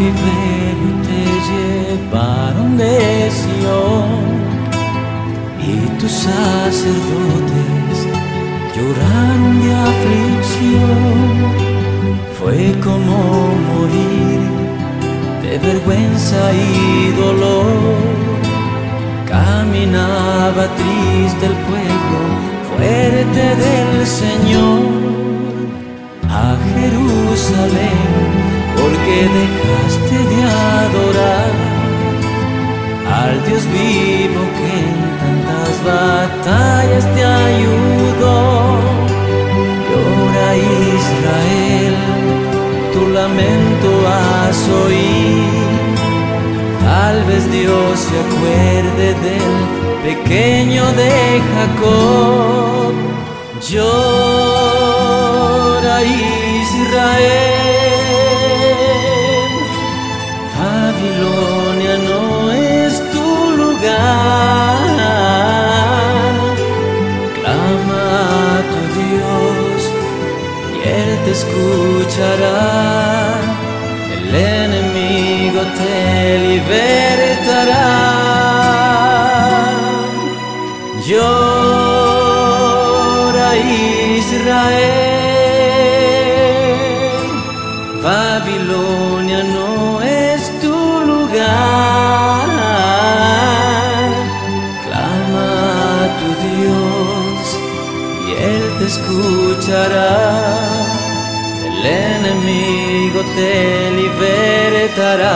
cautiverio te llevaron de Sión, y tus sacerdotes lloraron de aflicción. Fue como morir de vergüenza y dolor. Caminaba triste el pueblo fuerte del Señor a Jerusalén, porque dejaste de adorar al Dios vivo que en tantas batallas te ayudó. Llora Israel, tu lamento has oído. Tal vez Dios se acuerde del pequeño de Jacob. Llora Israel, Babilonia no es tu lugar. Clama a tu Dios y Él te escuchará. El enemigo te libertará. Llora Israel, Babilonia no es tu lugar. Clama a tu Dios y Él te escuchará. El enemigo te libertará.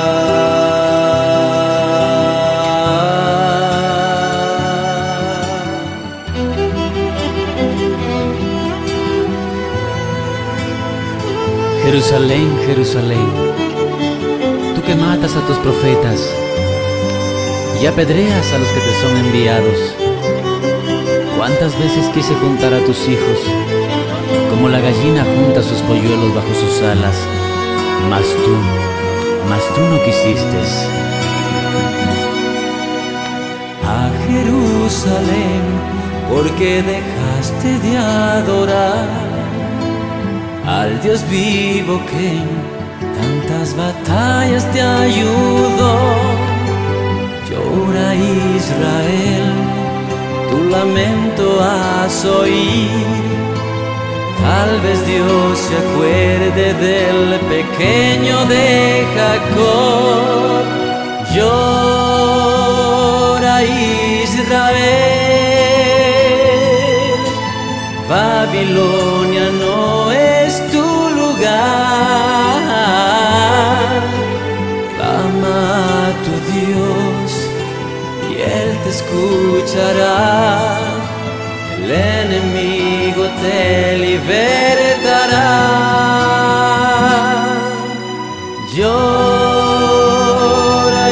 Jerusalén, Jerusalén, tú que matas a tus profetas y apedreas a los que te son enviados. ¿Cuántas veces quise juntar a tus hijos, como la gallina junta sus polluelos bajo sus alas? Mas tú no quisiste. A Jerusalén, porque dejaste de adorar al Dios vivo que en tantas batallas te ayudó. Llora Israel, tu lamento has oído. Tal vez Dios se acuerde del pequeño de Jacob. Llora Israel, Babilonia no es tu lugar. Clama a tu Dios y Él te escuchará. El enemigo te libertará. Llora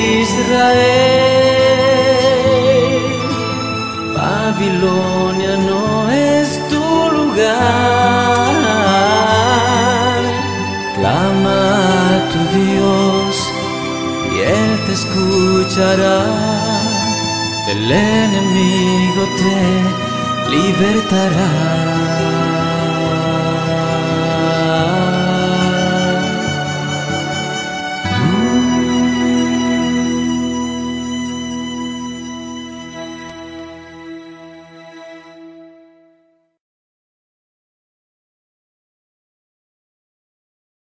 Israel, Babilonia no es tu lugar. Clama a tu Dios y Él te escuchará. El enemigo te libertará.